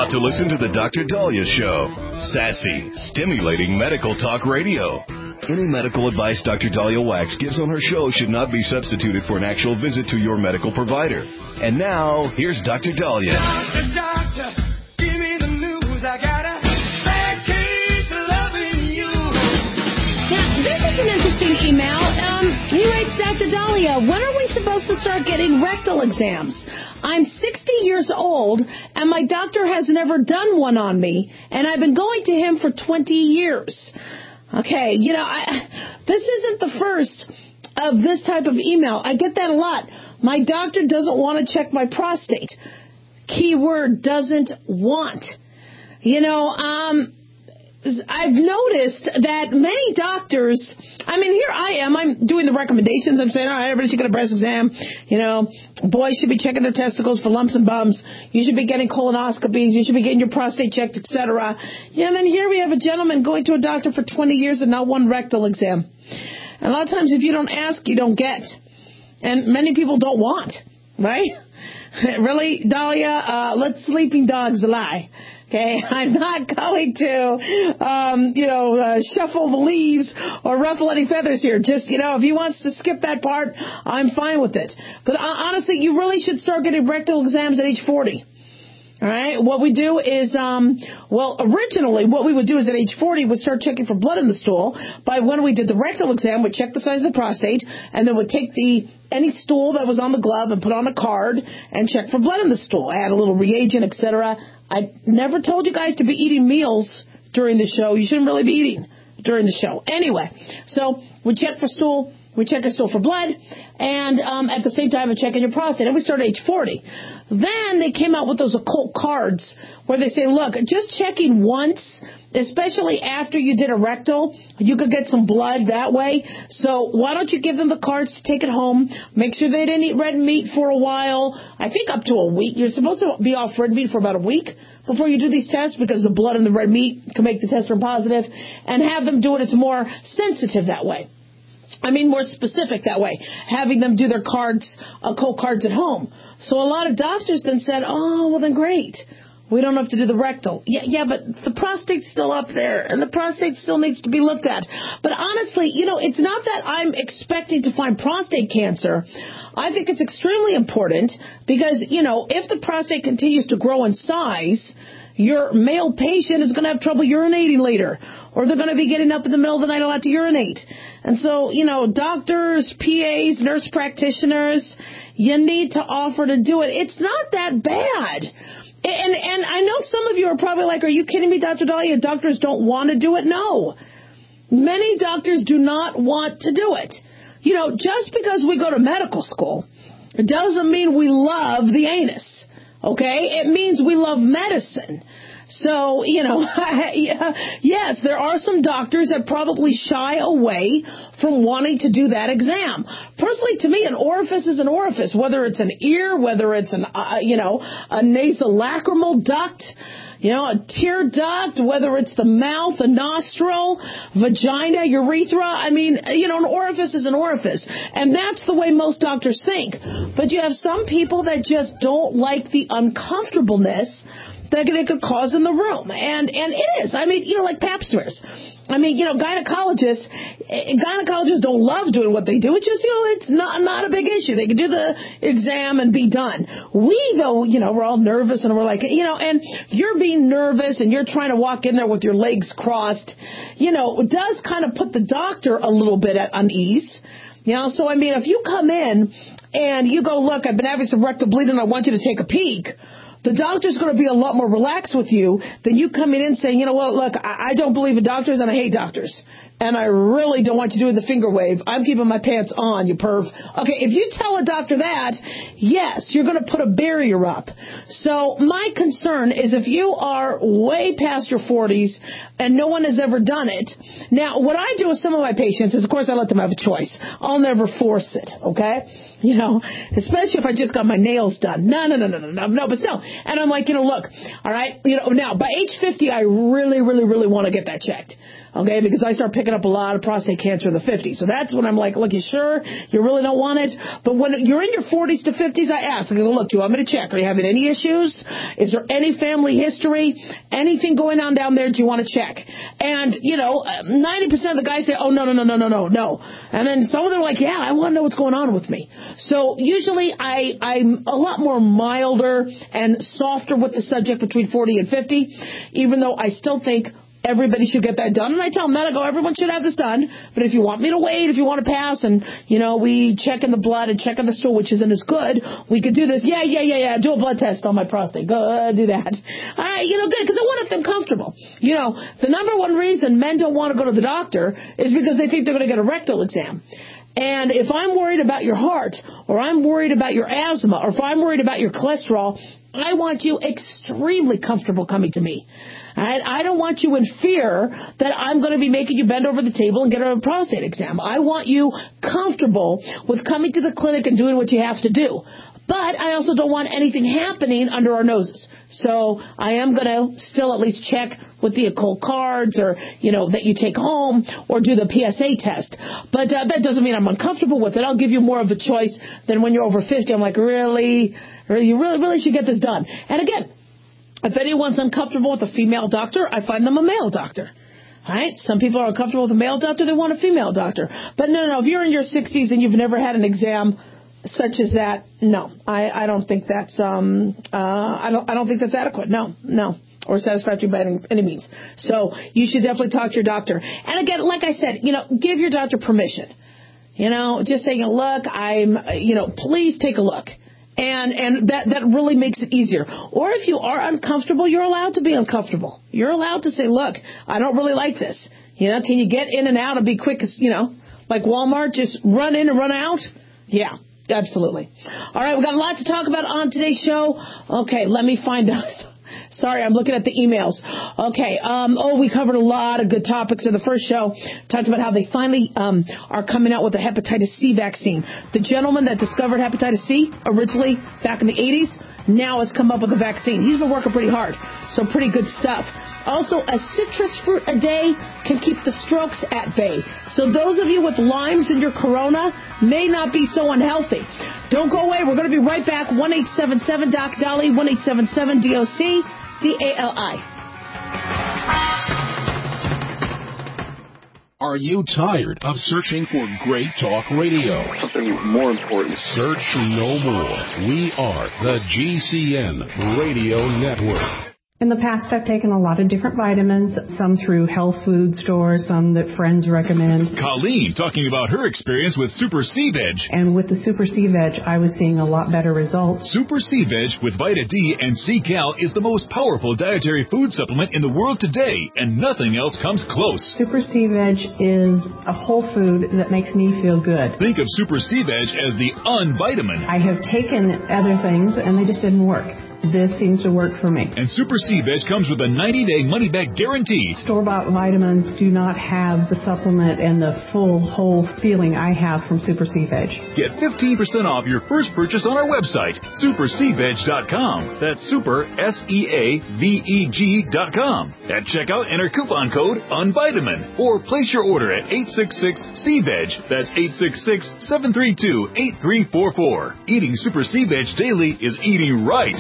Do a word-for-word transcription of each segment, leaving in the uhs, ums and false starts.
about to listen to the Doctor Daliah Show. Sassy, stimulating medical talk radio. Any medical advice Doctor Daliah Wax gives on her show should not be substituted for an actual visit to your medical provider. And now, here's Doctor Daliah. Doctor, doctor, give me the news. I got a bad case of loving you. Now, this is an interesting email. Um, he writes, Doctor Daliah, when are we supposed to start getting rectal exams? I'm sixty years old, and my doctor has never done one on me, and I've been going to him for twenty years. Okay, you know, I, this isn't the first of this type of email. I get that a lot. My doctor doesn't want to check my prostate. Keyword, doesn't want. You know, um, I've noticed that many doctors, I mean, here I am, I'm doing the recommendations. I'm saying, all right, everybody should get a breast exam. You know, boys should be checking their testicles for lumps and bumps. You should be getting colonoscopies. You should be getting your prostate checked, et cetera. Yeah, and then here we have a gentleman going to a doctor for twenty years and not one rectal exam. And a lot of times if you don't ask, you don't get. And many people don't want, right? Really, Daliah, uh, let sleeping dogs lie. Okay, I'm not going to, um, you know, uh, shuffle the leaves or ruffle any feathers here. Just, you know, if he wants to skip that part, I'm fine with it. But uh, honestly, you really should start getting rectal exams at age forty. All right, what we do is, um, well, originally what we would do is at age forty, we'd start checking for blood in the stool. By when we did the rectal exam, we'd check the size of the prostate, and then we'd take the any stool that was on the glove and put on a card and check for blood in the stool, add a little reagent, et cetera. I never told you guys to be eating meals during the show. You shouldn't really be eating during the show. Anyway, so we check for stool. We check a stool for blood, and um, at the same time, we're checking your prostate. And we start at age forty. Then they came out with those occult cards where they say, look, just checking once, especially after you did a rectal, you could get some blood that way. So why don't you give them the cards to take it home? Make sure they didn't eat red meat for a while. I think up to a week. You're supposed to be off red meat for about a week before you do these tests because the blood in the red meat can make the test turn positive. And have them do it. It's more sensitive that way. I mean, more specific that way, having them do their cards, occult cards at home. So a lot of doctors then said, oh, well, then great. We don't have to do the rectal. Yeah, yeah, but the prostate's still up there, and the prostate still needs to be looked at. But honestly, you know, it's not that I'm expecting to find prostate cancer. I think it's extremely important because, you know, if the prostate continues to grow in size, your male patient is going to have trouble urinating later, or they're going to be getting up in the middle of the night a lot to urinate. And so, you know, doctors, P As, nurse practitioners, you need to offer to do it. It's not that bad. And and I know some of you are probably like, are you kidding me, Doctor Daliah? Doctors don't want to do it? No. Many doctors do not want to do it. You know, just because we go to medical school, it doesn't mean we love the anus. Okay? It means we love medicine. So, you know, yes, there are some doctors that probably shy away from wanting to do that exam. Personally, to me, an orifice is an orifice, whether it's an ear, whether it's an, uh, you know, a nasolacrimal duct, you know, a tear duct, whether it's the mouth, a nostril, vagina, urethra. I mean, you know, an orifice is an orifice. And that's the way most doctors think. But you have some people that just don't like the uncomfortableness that it could cause in the room. And and it is. I mean, you know, like pap smears. I mean, you know, gynecologists, gynecologists don't love doing what they do. It's just, you know, it's not, not a big issue. They can do the exam and be done. We, though, you know, we're all nervous and we're like, you know, and you're being nervous and you're trying to walk in there with your legs crossed, you know, it does kind of put the doctor a little bit at unease. You know, so, I mean, if you come in and you go, look, I've been having some rectal bleeding, I want you to take a peek, the doctor's going to be a lot more relaxed with you than you coming in saying, you know what, look, I, I don't believe in doctors and I hate doctors. And I really don't want you doing the finger wave. I'm keeping my pants on, you perv. Okay, if you tell a doctor that, yes, you're going to put a barrier up. So my concern is if you are way past your forties and no one has ever done it. Now, what I do with some of my patients is, of course, I let them have a choice. I'll never force it, okay? You know, especially if I just got my nails done. No, no, no, no, no, no, no, but still. And I'm like, you know, look, all right, you know, now, by age fifty, I really, really, really want to get that checked. okay, because I start picking up a lot of prostate cancer in the fifties. So that's when I'm like, look, you sure? You really don't want it? But when you're in your forties to fifties, I ask, I go, look, do you want me to check? Are you having any issues? Is there any family history? Anything going on down there? Do you want to check? And, you know, ninety percent of the guys say, oh, no, no, no, no, no, no, no. And then some of them are like, yeah, I want to know what's going on with me. So usually I, I'm a lot more milder and softer with the subject between forty and fifty, even though I still think everybody should get that done. And I tell them that, I go, everyone should have this done. But if you want me to wait, if you want to pass, and, you know, we check in the blood and check in the stool, which isn't as good, we could do this. Yeah, yeah, yeah, yeah. Do a blood test on my prostate. Go uh, do that. All right, you know, good, because I want them comfortable. You know, the number one reason men don't want to go to the doctor is because they think they're going to get a rectal exam. And if I'm worried about your heart, or I'm worried about your asthma, or if I'm worried about your cholesterol, I want you extremely comfortable coming to me. Right? I don't want you in fear that I'm going to be making you bend over the table and get a prostate exam. I want you comfortable with coming to the clinic and doing what you have to do. But I also don't want anything happening under our noses. So I am going to still at least check with the occult cards, or, you know, that you take home, or do the P S A test. But uh, that doesn't mean I'm uncomfortable with it. I'll give you more of a choice than when you're over fifty. I'm like, really? really you really, really should get this done. And again, if anyone's uncomfortable with a female doctor, I find them a male doctor. All right? Some people are uncomfortable with a male doctor. They want a female doctor. But no, no, if you're in your sixties and you've never had an exam such as that, no, I, I don't think that's um uh I don't I don't think that's adequate. No, no, or satisfactory by any, any means. So you should definitely talk to your doctor. And again, like I said, you know, give your doctor permission. You know, just saying, look, I'm, you know, please take a look. And and that, that really makes it easier. Or if you are uncomfortable, you're allowed to be uncomfortable. You're allowed to say, look, I don't really like this. You know, can you get in and out and be quick, as, you know, like Walmart, just run in and run out? Yeah, absolutely. All right, we've got a lot to talk about on today's show. Okay, let me find out. Sorry, I'm looking at the emails. Okay. Um, oh, we covered a lot of good topics in the first show. Talked about how they finally um, are coming out with a hepatitis C vaccine. The gentleman that discovered hepatitis C originally back in the eighties now has come up with a vaccine. He's been working pretty hard. So pretty good stuff. Also, a citrus fruit a day can keep the strokes at bay. So those of you with limes in your corona may not be so unhealthy. Don't go away. We're going to be right back. one eight seven seven D O C Dolly, one eight seven seven D O C D A L I. Are you tired of searching for great talk radio? Something more important. Search no more. We are the G C N Radio Network. In the past, I've taken a lot of different vitamins, some through health food stores, some that friends recommend. Colleen talking about her experience with Super C-Veg. And with the Super C-Veg, I was seeing a lot better results. Super C-Veg with Vita D and C-Cal is the most powerful dietary food supplement in the world today, and nothing else comes close. Super C-Veg is a whole food that makes me feel good. Think of Super C-Veg as the unvitamin. I have taken other things, and they just didn't work. This seems to work for me. And Super C-Veg comes with a ninety-day money-back guarantee. Store-bought vitamins do not have the supplement and the full, whole feeling I have from Super C-Veg. Get fifteen percent off your first purchase on our website, super c veg dot com. That's super, S E A V E G dot com. At checkout, enter coupon code UNVITAMIN. Or place your order at eight six six C veg. That's eight six six, seven three two, eight three four four. Eating Super C-Veg daily is eating right.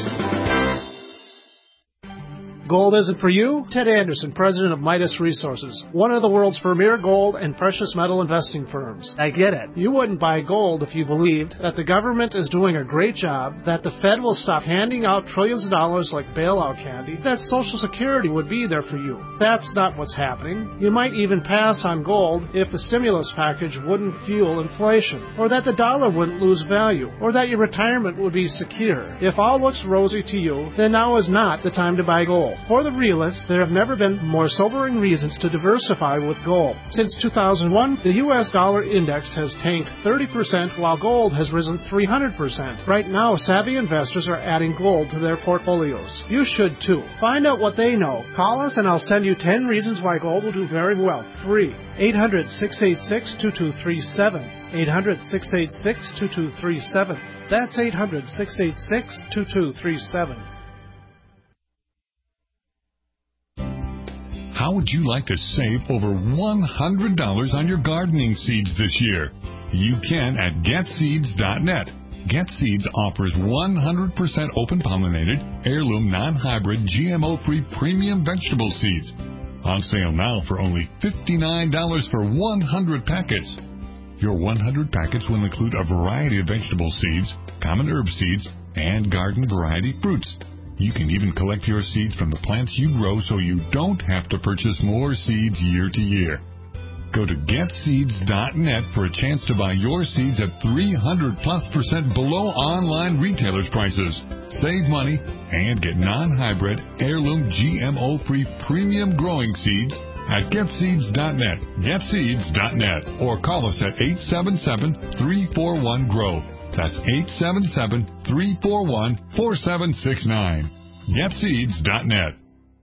Gold isn't for you? Ted Anderson, president of Midas Resources, one of the world's premier gold and precious metal investing firms. I get it. You wouldn't buy gold if you believed that the government is doing a great job, that the Fed will stop handing out trillions of dollars like bailout candy, that Social Security would be there for you. That's not what's happening. You might even pass on gold if the stimulus package wouldn't fuel inflation, or that the dollar wouldn't lose value, or that your retirement would be secure. If all looks rosy to you, then now is not the time to buy gold. For the realists, there have never been more sobering reasons to diversify with gold. Since two thousand one, the U S dollar index has tanked thirty percent while gold has risen three hundred percent. Right now, savvy investors are adding gold to their portfolios. You should too. Find out what they know. Call us and I'll send you ten reasons why gold will do very well. Free. eight hundred, six eight six, two two three seven. eight hundred, six eight six, two two three seven. That's eight hundred, six eight six, two two three seven. How would you like to save over one hundred dollars on your gardening seeds this year? You can at get seeds dot net. GetSeeds offers one hundred percent open-pollinated, heirloom, non-hybrid, G M O-free premium vegetable seeds. On sale now for only fifty-nine dollars for one hundred packets. Your one hundred packets will include a variety of vegetable seeds, common herb seeds, and garden variety fruits. You can even collect your seeds from the plants you grow so you don't have to purchase more seeds year to year. Go to get seeds dot net for a chance to buy your seeds at three hundred plus percent below online retailers' prices. Save money and get non-hybrid, heirloom, G M O-free premium growing seeds at get seeds dot net, get seeds dot net, or call us at eight seven seven, three four one, G R O W. That's eight seven seven, three four one, four seven six nine. get seeds dot net.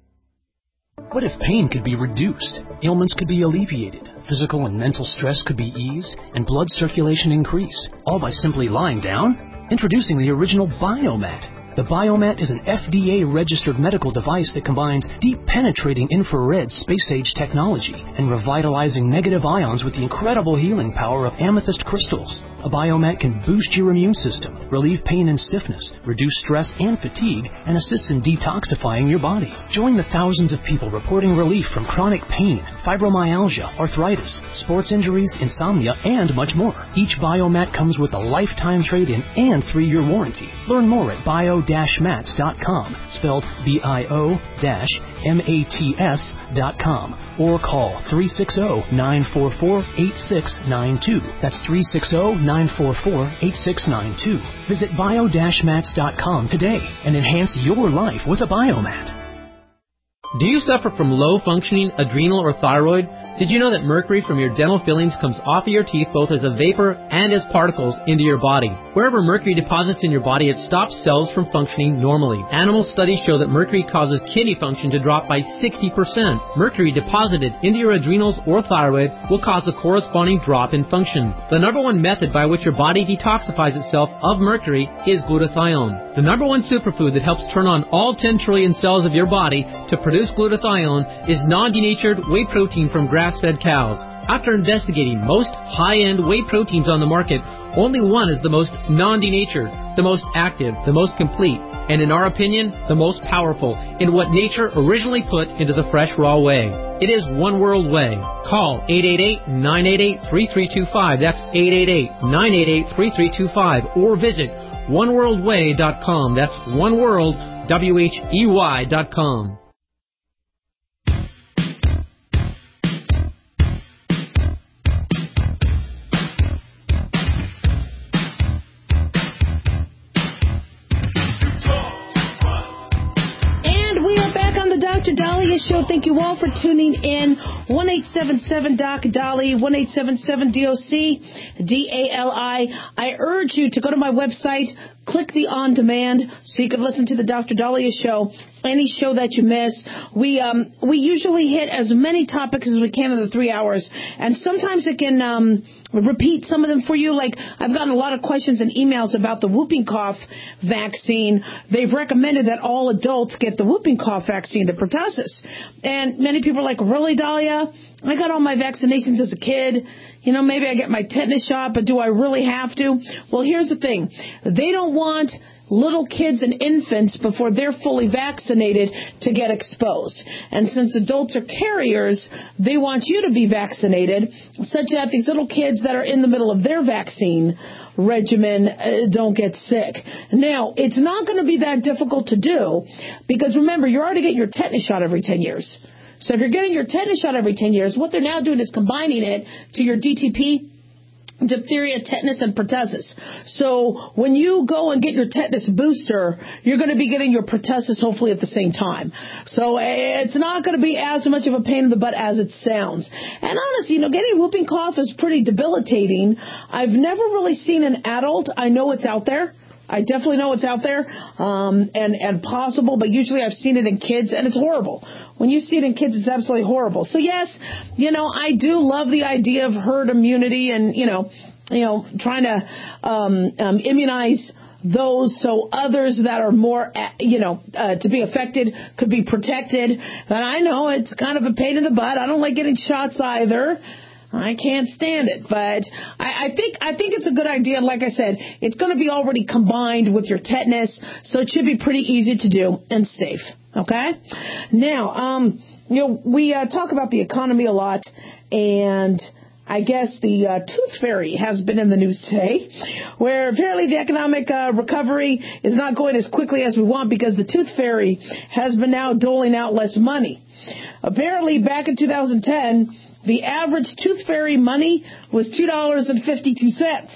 What if pain could be reduced, ailments could be alleviated, physical and mental stress could be eased, and blood circulation increase, all by simply lying down? Introducing the original Biomat. The Biomat is an F D A-registered medical device that combines deep penetrating infrared space-age technology and revitalizing negative ions with the incredible healing power of amethyst crystals. A Biomat can boost your immune system, relieve pain and stiffness, reduce stress and fatigue, and assists in detoxifying your body. Join the thousands of people reporting relief from chronic pain, fibromyalgia, arthritis, sports injuries, insomnia, and much more. Each Biomat comes with a lifetime trade-in and three-year warranty. Learn more at bio dash mats dot com, spelled B I O M A T S dot com, or call three six zero, nine four four, eight six nine two. That's three six zero, nine four four, eight six nine two. Visit bio dash mats dot com today and enhance your life with a Biomat. Do you suffer from low-functioning adrenal or thyroid? Did you know that mercury from your dental fillings comes off of your teeth both as a vapor and as particles into your body? Wherever mercury deposits in your body, it stops cells from functioning normally. Animal studies show that mercury causes kidney function to drop by sixty percent. Mercury deposited into your adrenals or thyroid will cause a corresponding drop in function. The number one method by which your body detoxifies itself of mercury is glutathione. The number one superfood that helps turn on all ten trillion cells of your body to produce glutathione is non-denatured whey protein from grass-fed cows. After investigating most high-end whey proteins on the market, only one is the most non-denatured, the most active, the most complete, and in our opinion, the most powerful in what nature originally put into the fresh raw whey. It is One World Whey. Call eight eight eight, nine eight eight, three three two five. That's eight eight eight, nine eight eight, three three two five. Or visit one world way dot com. That's one world, W H E Y dot com. Doctor Dahlia Show. Thank you all for tuning in. one eight seven seven Doc Dali, one eight seven seven D O C D A L I. I urge you to go to my website, click the on demand so you can listen to the Doctor Dahlia Show. Any show that you miss. We um we usually hit as many topics as we can in the three hours, and sometimes it can um repeat some of them for you. Like, I've gotten a lot of questions and emails about the whooping cough vaccine. They've recommended that all adults get the whooping cough vaccine, the pertussis. And many people are like, really, Dahlia? I got all my vaccinations as a kid. You know, maybe I get my tetanus shot, but do I really have to? Well, here's the thing. They don't want little kids and infants before they're fully vaccinated to get exposed. And since adults are carriers, they want you to be vaccinated such that these little kids that are in the middle of their vaccine regimen uh, don't get sick. Now, it's not going to be that difficult to do because, remember, you're already getting your tetanus shot every ten years. So if you're getting your tetanus shot every ten years, what they're now doing is combining it to your D T P, diphtheria, tetanus, and pertussis. So when you go and get your tetanus booster, you're going to be getting your pertussis hopefully at the same time. So it's not going to be as much of a pain in the butt as it sounds. And honestly, you know, getting whooping cough is pretty debilitating. I've never really seen an adult. I know it's out there. I definitely know it's out there um, and, and possible, but usually I've seen it in kids, and it's horrible. When you see it in kids, it's absolutely horrible. So, yes, you know, I do love the idea of herd immunity and, you know, you know, trying to um, um, immunize those so others that are more, you know, uh, to be affected could be protected. And I know it's kind of a pain in the butt. I don't like getting shots either. I can't stand it, but I, I think I think it's a good idea. Like I said, it's going to be already combined with your tetanus, so it should be pretty easy to do and safe. Okay? Now, um, you know, we uh, talk about the economy a lot, and I guess the uh, tooth fairy has been in the news today, where apparently the economic uh, recovery is not going as quickly as we want because the tooth fairy has been now doling out less money. Apparently, back in two thousand ten, the average tooth fairy money was two dollars and fifty-two cents.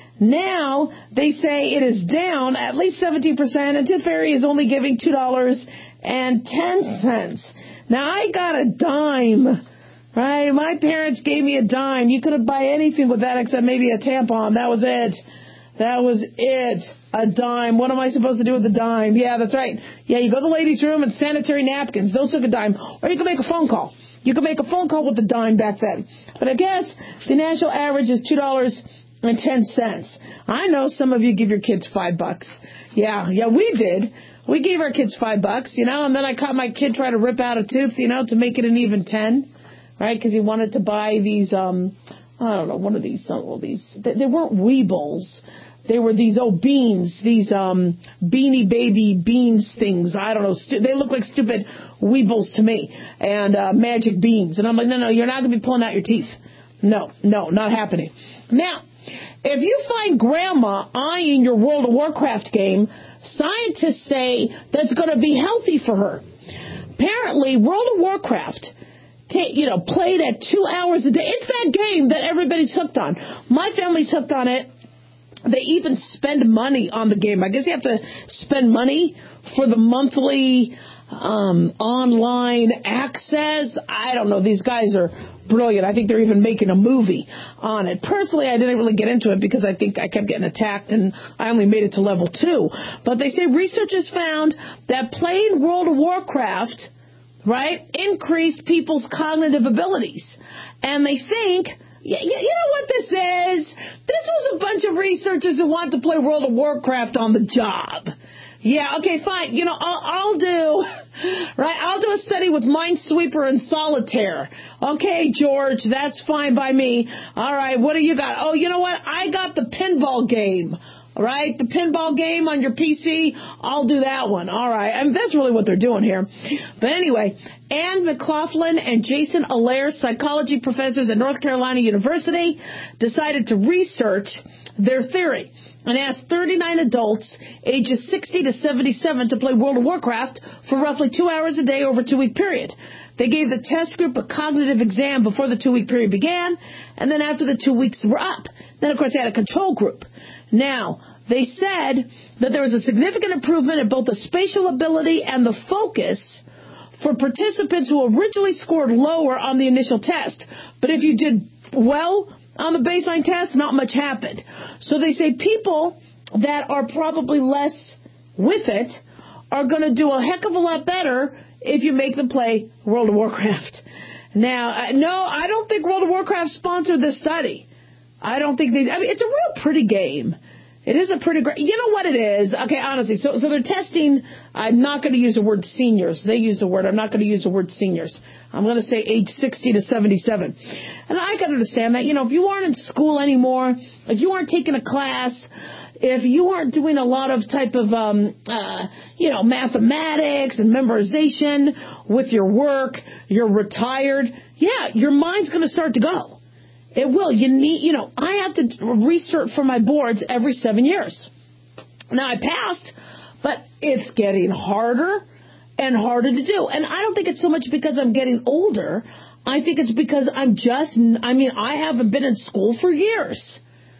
Now, they say it is down at least seventeen percent, and tooth fairy is only giving two dollars and ten cents. Now, I got a dime. Right, my parents gave me a dime. You couldn't buy anything with that except maybe a tampon. That was it. That was it. A dime. What am I supposed to do with a dime? Yeah, that's right. Yeah, you go to the ladies' room and sanitary napkins. Those took a dime. Or you can make a phone call. You can make a phone call with a dime back then. But I guess the national average is two dollars and ten cents. I know some of you give your kids five bucks. Yeah, yeah, we did. We gave our kids five bucks, you know, and then I caught my kid try to rip out a tooth, you know, to make it an even ten. Right, because he wanted to buy these, um, I don't know, one of these, oh, these, they, they weren't Weebles. They were these, oh, beans, these um, Beanie Baby beans things. I don't know. Stu- they look like stupid Weebles to me. And uh, magic beans. And I'm like, no, no, you're not going to be pulling out your teeth. No, no, not happening. Now, if you find Grandma eyeing your World of Warcraft game, scientists say that's going to be healthy for her. Apparently, World of Warcraft, you know, played at two hours a day. It's that game that everybody's hooked on. My family's hooked on it. They even spend money on the game. I guess you have to spend money for the monthly um, online access. I don't know. These guys are brilliant. I think they're even making a movie on it. Personally, I didn't really get into it because I think I kept getting attacked and I only made it to level two. But they say researchers found that playing World of Warcraft, right, increased people's cognitive abilities. And they think, you, you know what this is? This was a bunch of researchers who want to play World of Warcraft on the job. Yeah, okay, fine. You know, I'll, I'll do, right, I'll do a study with Minesweeper and Solitaire. Okay, George, that's fine by me. All right, what do you got? Oh, you know what? I got the pinball game. All right, the pinball game on your P C, I'll do that one. All right, I mean, that's really what they're doing here. But anyway, Anne McLaughlin and Jason Allaire, psychology professors at North Carolina University, decided to research their theory and asked thirty-nine adults ages sixty to seventy-seven to play World of Warcraft for roughly two hours a day over a two-week period. They gave the test group a cognitive exam before the two-week period began, and then after the two weeks were up. Then, of course, they had a control group. Now, they said that there was a significant improvement in both the spatial ability and the focus for participants who originally scored lower on the initial test. But if you did well on the baseline test, not much happened. So they say people that are probably less with it are going to do a heck of a lot better if you make them play World of Warcraft. Now, no, I don't think World of Warcraft sponsored this study. I don't think they, I mean, it's a real pretty game. It is a pretty great, you know what it is? Okay, honestly, so so they're testing, I'm not going to use the word seniors. They use the word, I'm not going to use the word seniors. I'm going to say age sixty to seventy-seven. And I can understand that, you know, if you aren't in school anymore, if you aren't taking a class, if you aren't doing a lot of type of, um, uh, you know, mathematics and memorization with your work, you're retired, yeah, your mind's going to start to go. It will. You need, you know, I have to research for my boards every seven years. Now, I passed, but it's getting harder and harder to do. And I don't think it's so much because I'm getting older. I think it's because I'm just, I mean, I haven't been in school for years.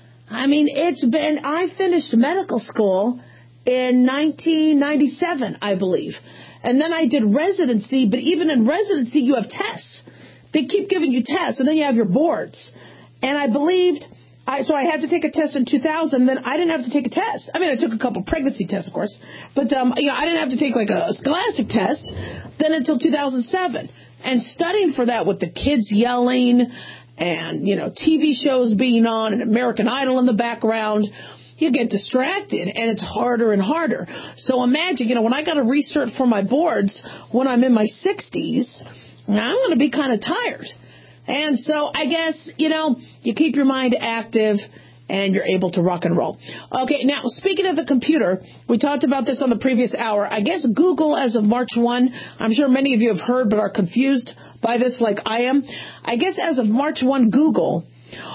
I mean, it's been, I finished medical school in nineteen ninety-seven, I believe. And then I did residency, but even in residency, you have tests. They keep giving you tests, and then you have your boards. And I believed, I, so I had to take a test in two thousand, then I didn't have to take a test. I mean, I took a couple pregnancy tests, of course, but um, you know, I didn't have to take like a scholastic test then until two thousand seven. And studying for that with the kids yelling and, you know, T V shows being on and American Idol in the background, you get distracted, and it's harder and harder. So imagine, you know, when I got to recert for my boards when I'm in my sixties, I'm going to be kind of tired. And so I guess, you know, you keep your mind active and you're able to rock and roll. Okay, now, speaking of the computer, we talked about this on the previous hour. I guess Google, as of March first, I'm sure many of you have heard but are confused by this like I am. I guess as of March first, Google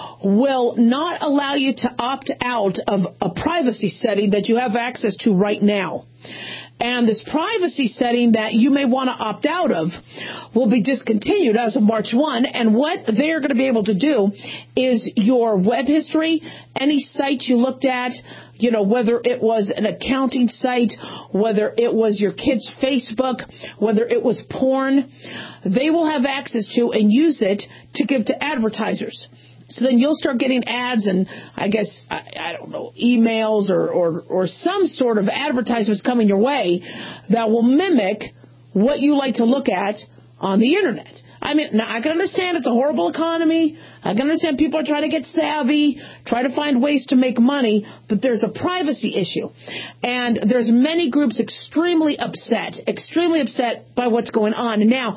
will not allow you to opt out of a privacy setting that you have access to right now. And this privacy setting that you may want to opt out of will be discontinued as of March first. And what they're going to be able to do is your web history, any site you looked at, you know, whether it was an accounting site, whether it was your kid's Facebook, whether it was porn, they will have access to and use it to give to advertisers. So then you'll start getting ads and, I guess, I, I don't know, emails or, or, or some sort of advertisements coming your way that will mimic what you like to look at on the Internet. I mean, now I can understand it's a horrible economy. I can understand people are trying to get savvy, try to find ways to make money, but there's a privacy issue. And there's many groups extremely upset, extremely upset by what's going on. Now,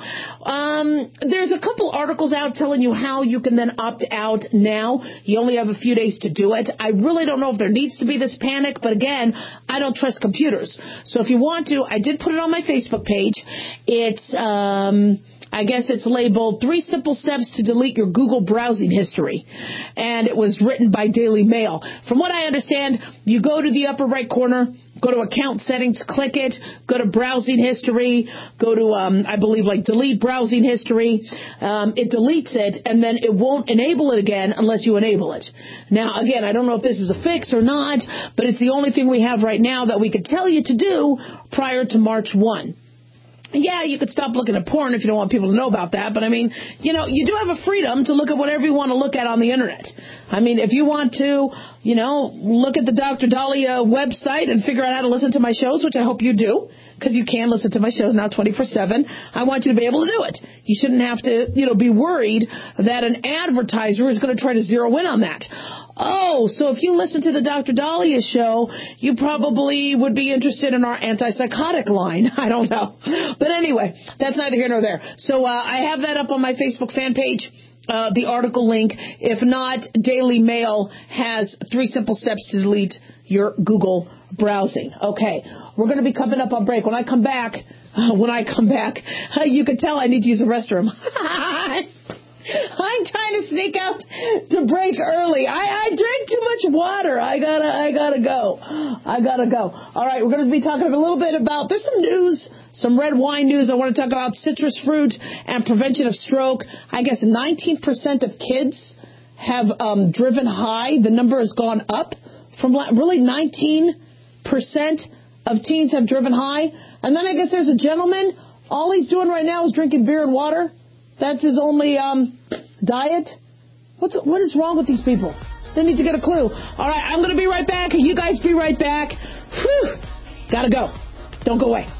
um, there's a couple articles out telling you how you can then opt out now. You only have a few days to do it. I really don't know if there needs to be this panic, but again, I don't trust computers. So if you want to, I did put it on my Facebook page. It's, um... I guess it's labeled Three Simple Steps to Delete Your Google Browsing History. And it was written by Daily Mail. From what I understand, you go to the upper right corner, go to account settings, click it, go to browsing history, go to, um, I believe, like delete browsing history. Um, it deletes it, and then it won't enable it again unless you enable it. Now, again, I don't know if this is a fix or not, but it's the only thing we have right now that we could tell you to do prior to March first. Yeah, you could stop looking at porn if you don't want people to know about that. But, I mean, you know, you do have a freedom to look at whatever you want to look at on the Internet. I mean, if you want to, you know, look at the Doctor Dahlia website and figure out how to listen to my shows, which I hope you do, because you can listen to my shows now twenty-four seven, I want you to be able to do it. You shouldn't have to, you know, be worried that an advertiser is going to try to zero in on that. Oh, so if you listen to the Doctor Dahlia show, you probably would be interested in our antipsychotic line. I don't know. But anyway, that's neither here nor there. So uh, I have that up on my Facebook fan page, uh, the article link. If not, Daily Mail has three simple steps to delete your Google browsing. Okay, we're going to be coming up on break. When I come back, uh, when I come back, uh, you can tell I need to use the restroom. I'm trying to sneak out to break early. I, I drank too much water. I gotta, I gotta go. I gotta go. All right, we're going to be talking a little bit about, there's some news, some red wine news. I want to talk about citrus fruit and prevention of stroke. I guess nineteen percent of kids have um, driven high. The number has gone up from really nineteen percent of teens have driven high. And then I guess there's a gentleman, all he's doing right now is drinking beer and water. That's his only um, diet. What's what is wrong with these people? They need to get a clue. All right, I'm going to be right back. You guys be right back. Whew. Gotta go. Don't go away.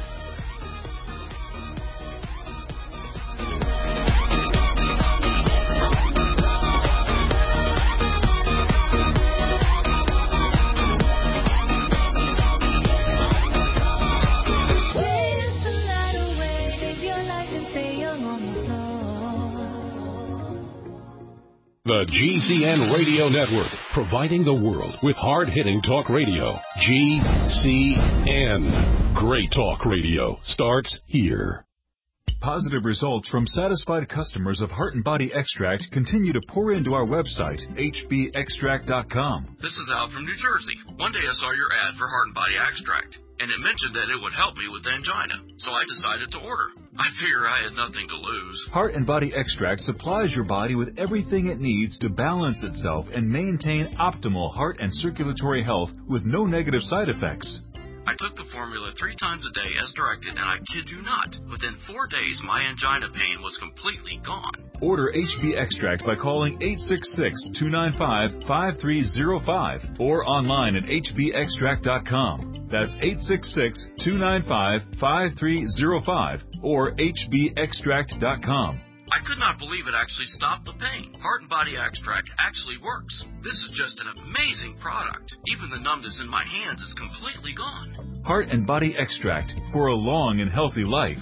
The G C N Radio Network, providing the world with hard-hitting talk radio. G C N. Great talk radio starts here. Positive results from satisfied customers of Heart and Body Extract continue to pour into our website, H B extract dot com. This is Al from New Jersey. One day I saw your ad for Heart and Body Extract, and it mentioned that it would help me with angina, so I decided to order. I figure I had nothing to lose. Heart and Body Extract supplies your body with everything it needs to balance itself and maintain optimal heart and circulatory health with no negative side effects. I took the formula three times a day as directed, and I kid you not, within four days my angina pain was completely gone. Order H B Extract by calling eight six six, two nine five, five three zero five or online at H B extract dot com. That's eight six six, two nine five, five three zero five or H B extract dot com. I could not believe it actually stopped the pain. Heart and Body Extract actually works. This is just an amazing product. Even the numbness in my hands is completely gone. Heart and Body Extract for a long and healthy life.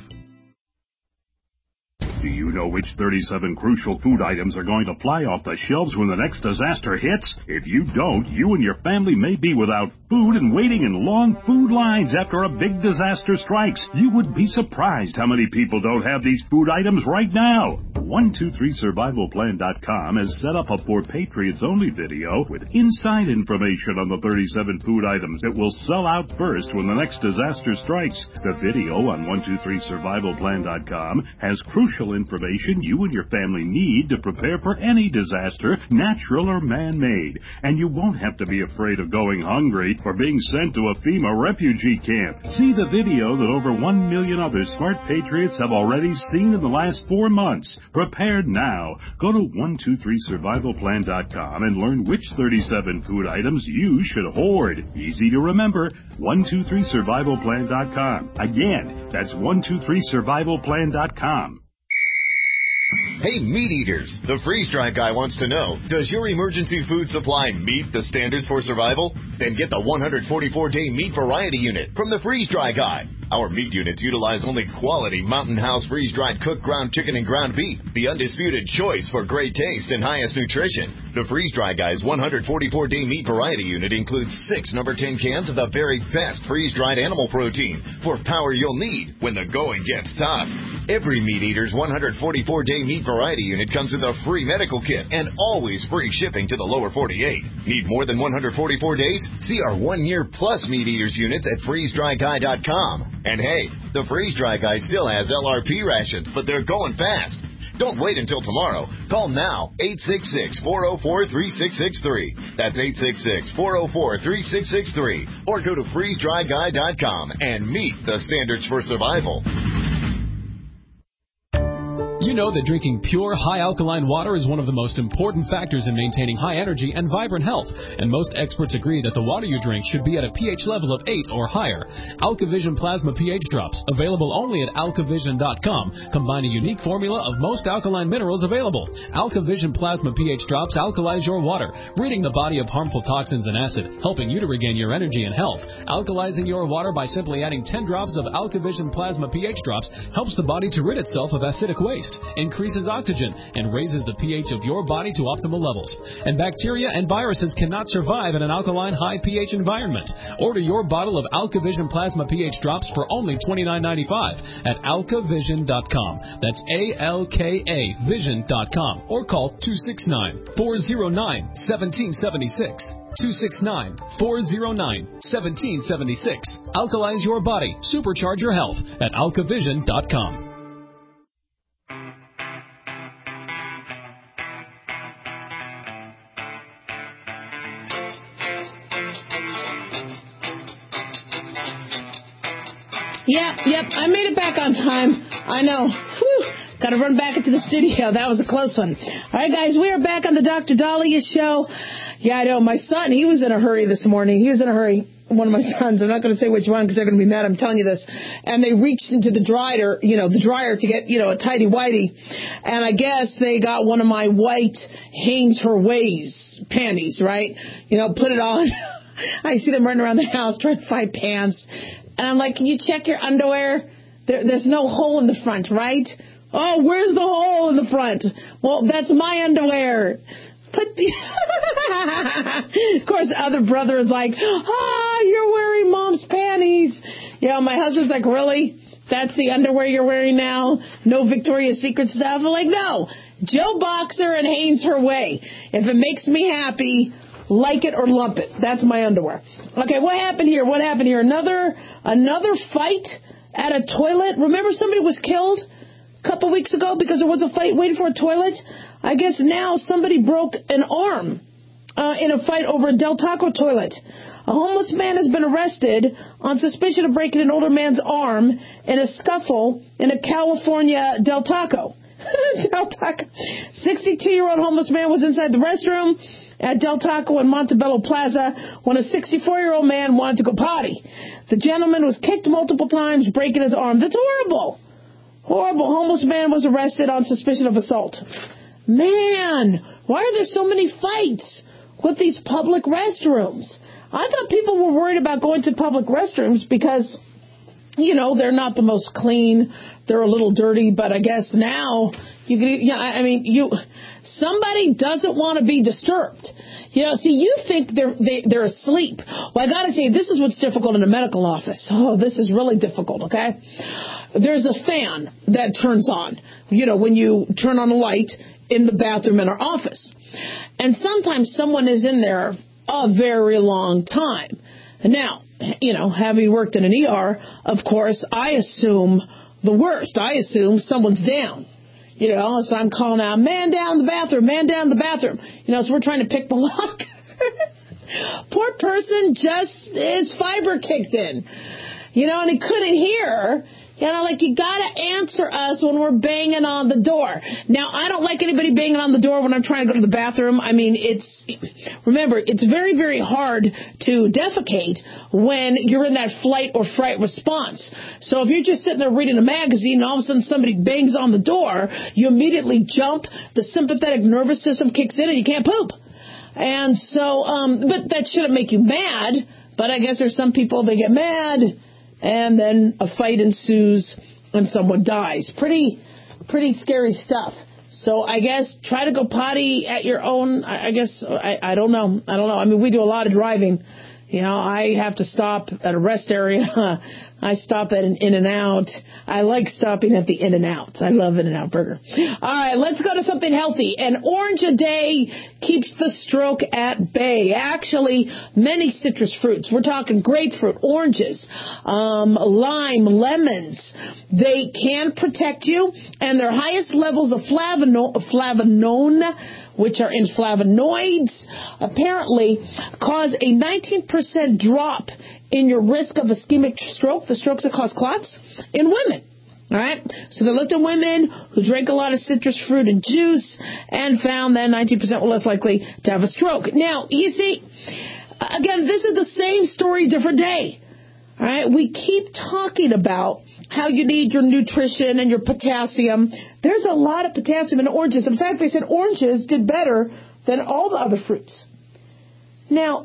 Do you know which thirty-seven crucial food items are going to fly off the shelves when the next disaster hits? If you don't, you and your family may be without food and waiting in long food lines after a big disaster strikes. You would be surprised how many people don't have these food items right now. one two three survival plan dot com has set up a For Patriots Only video with inside information on the thirty-seven food items that will sell out first when the next disaster strikes. The video on one two three survival plan dot com has crucial information you and your family need to prepare for any disaster, natural or man-made. And you won't have to be afraid of going hungry or being sent to a FEMA refugee camp. See the video that over one million other smart patriots have already seen in the last four months. Prepared now. Go to one two three survival plan dot com and learn which thirty-seven food items you should hoard. Easy to remember, one two three survival plan dot com. Again, that's one two three survival plan dot com. Hey, meat eaters, the freeze-dry guy wants to know, does your emergency food supply meet the standards for survival? Then get the one forty-four day meat variety unit from the freeze-dry guy. Our meat units utilize only quality Mountain House freeze-dried cooked ground chicken and ground beef, the undisputed choice for great taste and highest nutrition. The freeze-dry guy's one forty-four day meat variety unit includes six number ten cans of the very best freeze-dried animal protein for power you'll need when the going gets tough. Every meat eater's one forty-four day meat variety unit comes with a free medical kit and always free shipping to the lower forty-eight. Need more than one forty-four days? See our one-year plus meat eaters units at freeze dry guy dot com. And hey, the freeze-dry guy still has L R P rations, but they're going fast. Don't wait until tomorrow. Call now, eight six six, four oh four, three six six three. That's eight six six, four oh four, three six six three. Or go to freeze dry guy dot com and meet the standards for survival. You know that drinking pure, high-alkaline water is one of the most important factors in maintaining high energy and vibrant health, and most experts agree that the water you drink should be at a pH level of eight or higher. AlkaVision Plasma pH Drops, available only at alkavision dot com, combine a unique formula of most alkaline minerals available. AlkaVision Plasma pH Drops alkalize your water, ridding the body of harmful toxins and acid, helping you to regain your energy and health. Alkalizing your water by simply adding ten drops of AlkaVision Plasma pH Drops helps the body to rid itself of acidic waste, increases oxygen, and raises the pH of your body to optimal levels. And bacteria and viruses cannot survive in an alkaline high pH environment. Order your bottle of AlkaVision Plasma pH Drops for only twenty-nine ninety-five at alkavision dot com. That's A L K A vision dot com. Or call two six nine, four oh nine, one seven seven six. two six nine, four oh nine, one seven seven six. Alkalize your body. Supercharge your health at alkavision dot com. Yep, yep, I made it back on time. I know. Whew. Got to run back into the studio. That was a close one. All right, guys, we are back on the Doctor Dahlia show. Yeah, I know. My son, he was in a hurry this morning. He was in a hurry. One of my sons. I'm not going to say which one because they're going to be mad. I'm telling you this. And they reached into the dryer, you know, the dryer to get, you know, a tidy whitey. And I guess they got one of my white Hanes Her Ways panties, right? You know, put it on. I see them running around the house trying to find pants. And I'm like, can you check your underwear? There, there's no hole in the front, right? Oh, where's the hole in the front? Well, that's my underwear. Put the... Of course, the other brother is like, ah, you're wearing mom's panties. You know, my husband's like, really? That's the underwear you're wearing now? No Victoria's Secret stuff? I'm like, no. Joe Boxer and Hanes Her Way. If it makes me happy, like it or lump it. That's my underwear. Okay, what happened here? What happened here? Another another fight at a toilet. Remember somebody was killed a couple weeks ago because there was a fight waiting for a toilet? I guess now somebody broke an arm uh, in a fight over a Del Taco toilet. A homeless man has been arrested on suspicion of breaking an older man's arm in a scuffle in a California Del Taco. Del Taco. sixty-two-year-old homeless man was inside the restroom at Del Taco in Montebello Plaza when a sixty-four-year-old man wanted to go potty. The gentleman was kicked multiple times, breaking his arm. That's horrible. Horrible. Homeless man was arrested on suspicion of assault. Man, why are there so many fights with these public restrooms? I thought people were worried about going to public restrooms because, you know, they're not the most clean. They're a little dirty, but I guess now you can, yeah, I mean, you, somebody doesn't want to be disturbed. You know, see, you think they're, they, they're asleep. Well, I got to tell you, this is what's difficult in a medical office. Oh, this is really difficult, okay? There's a fan that turns on, you know, when you turn on a light in the bathroom in our office. And sometimes someone is in there a very long time. Now, you know, having worked in an E R, of course, I assume the worst. I assume someone's down. You know, so I'm calling out, man down the bathroom, man down the bathroom. You know, so we're trying to pick the lock. Poor person just, his fiber kicked in. You know, and he couldn't hear. You know, like, you got to answer us when we're banging on the door. Now, I don't like anybody banging on the door when I'm trying to go to the bathroom. I mean, it's, remember, it's very, very hard to defecate when you're in that flight or fright response. So if you're just sitting there reading a magazine and all of a sudden somebody bangs on the door, you immediately jump, the sympathetic nervous system kicks in, and you can't poop. And so, um, but that shouldn't make you mad. But I guess there's some people, they get mad, and then a fight ensues and someone dies. Pretty, pretty scary stuff. So I guess try to go potty at your own, I guess, I, I don't know. I don't know. I mean, we do a lot of driving. You know, I have to stop at a rest area. I stop at an In-N-Out. I like stopping at the In-N-Out. I love In-N-Out Burger. All right, let's go to something healthy. An orange a day keeps the stroke at bay. Actually, many citrus fruits. We're talking grapefruit, oranges, um, lime, lemons. They can protect you, and their highest levels of flavano- flavanone, which are in flavonoids, apparently cause a nineteen percent drop in your risk of ischemic stroke, the strokes that cause clots, in women. All right? So they looked at women who drank a lot of citrus fruit and juice and found that nineteen percent were less likely to have a stroke. Now, you see, again, this is the same story, different day. All right? We keep talking about how you need your nutrition and your potassium. There's a lot of potassium in oranges. In fact, they said oranges did better than all the other fruits. Now,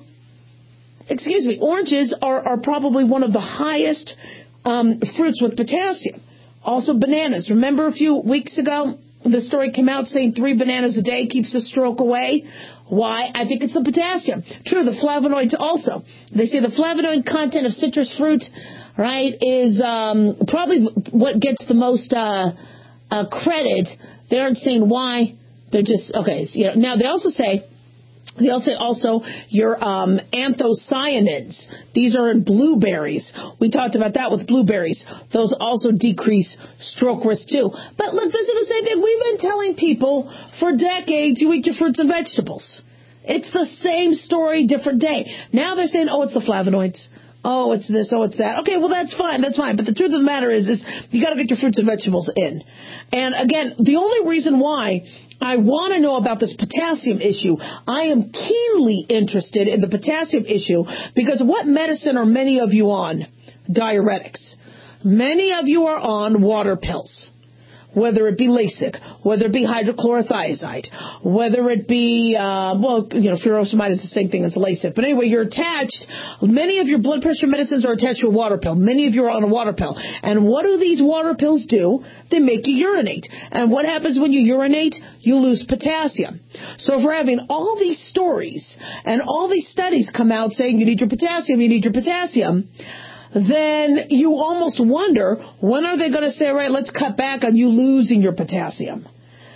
excuse me, oranges are, are probably one of the highest um, fruits with potassium. Also bananas. Remember a few weeks ago, the story came out saying three bananas a day keeps a stroke away? Why? I think it's the potassium. True, the flavonoids also. They say the flavonoid content of citrus fruit, right, is um, probably what gets the most uh, uh, credit. They aren't saying why. They're just, okay. So, you know, now, they also say, they also say also your um, anthocyanins. These are in blueberries. We talked about that with blueberries. Those also decrease stroke risk, too. But look, this is the same thing. We've been telling people for decades, you eat your fruits and vegetables. It's the same story, different day. Now they're saying, oh, it's the flavonoids. Oh, it's this, oh, it's that. Okay, well, that's fine, that's fine. But the truth of the matter is, is you got to get your fruits and vegetables in. And again, the only reason why I want to know about this potassium issue, I am keenly interested in the potassium issue, because what medicine are many of you on? Diuretics. Many of you are on water pills. Whether it be Lasix, whether it be hydrochlorothiazide, whether it be, uh, well, you know, furosemide is the same thing as Lasix. But anyway, you're attached, many of your blood pressure medicines are attached to a water pill. Many of you are on a water pill. And what do these water pills do? They make you urinate. And what happens when you urinate? You lose potassium. So if we're having all these stories and all these studies come out saying you need your potassium, you need your potassium, then you almost wonder, when are they going to say, right, let's cut back on you losing your potassium?